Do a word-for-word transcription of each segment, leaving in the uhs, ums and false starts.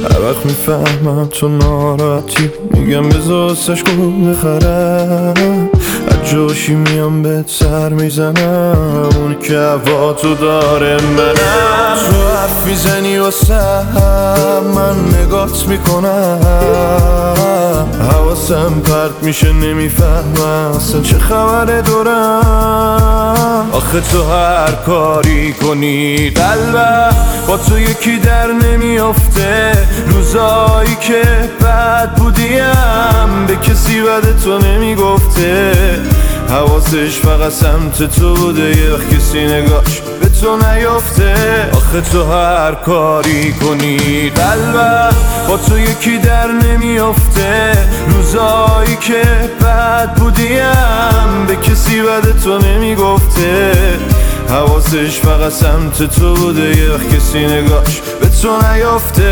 هر وقت میفهمم تو ناراحتی میگم بذار واسش گل بخرم، از جاشی میام بهت سر میزنم، اونی که هوا تو داره منم. تو حرف میزنی واسم من نگات میکنم، حواسم پرت میشه نمیفهمم اصلا چه خبره دورم. آخه تو هر کاری کنی قلبم با تو یکی در نمیافته، روزایی که بد بودیم به کسی بد تو نمیگفته، حواسش فقط سمت تو بوده یه وقت کسی نگاش به تو نیافته. آخه تو هر کاری کنی قلبم با تو یکی در نمیافته، روزایی که بد بودیم به کسی بد تو نمیگفته، حواسش فقط سمت تو بوده یه وقت کسی نگاش به تو نیافته.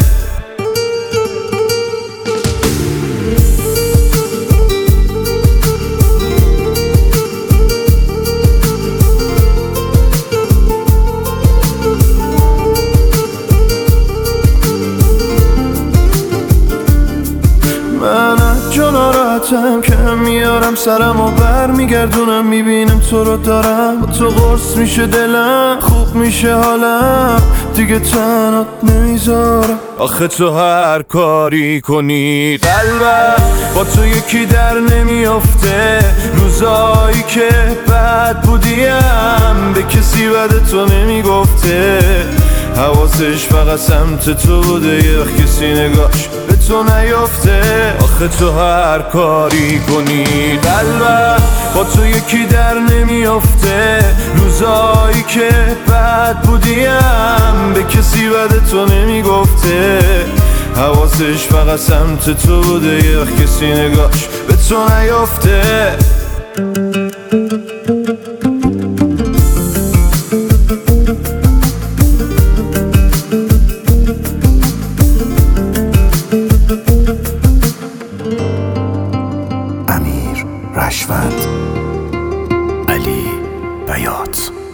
من از جا ناراحتم که میارم سرم و بر میگردونم، میبینم تو رو دارم با تو قرص میشه دلم، خوب میشه حالم دیگه تنات نمیذارم. آخه تو هر کاری کنی قلبم با تو یکی در نمیافته، روزایی که بد بودیم به کسی بد تو نمیگفته، حواسش فقط سمت تو بوده یه وقت کسی نگاش به تو نیافته. آخه تو هر کاری کنی قلبم با تو یکی در نمیافته، روزایی که بد بودیم به کسی بد تو نمیگفته، حواسش فقط سمت تو بوده یه وقت کسی نگاش به تو نیافته. امیر رشوت، علی بیات.